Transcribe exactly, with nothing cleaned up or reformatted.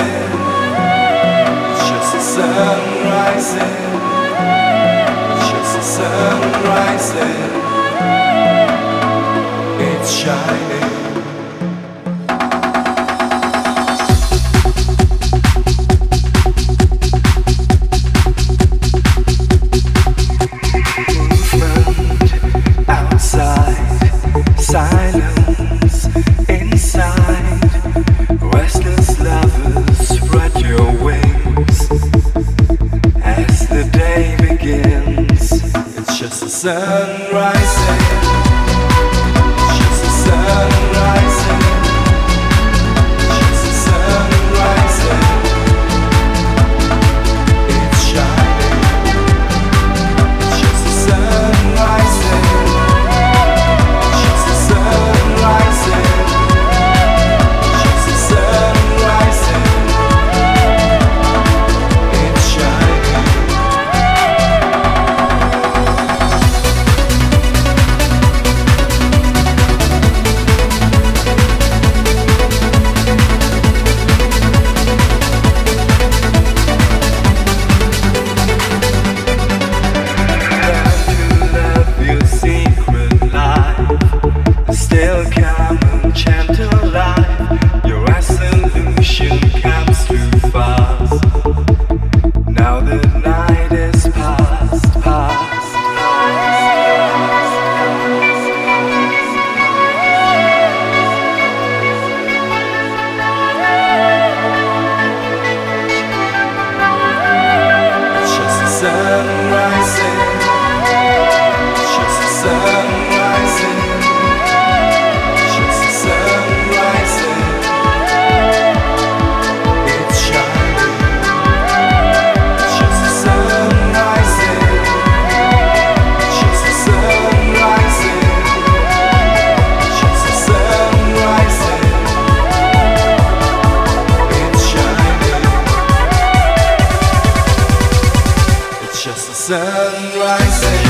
rising. It's just the sun rising. It's just the sun rising. It's shining. Silence inside. Restless lovers, spread your wings as the day begins. It's just the sun rising. It's just the sun rising. It's just the sun rising. It's shining. It's just the sun rising. Still calm and gentle life. Your resolution comes too fast. Now the night is past, past, past, past, past. It's just the sun rising. It's just the sun rising. Just the sun rising.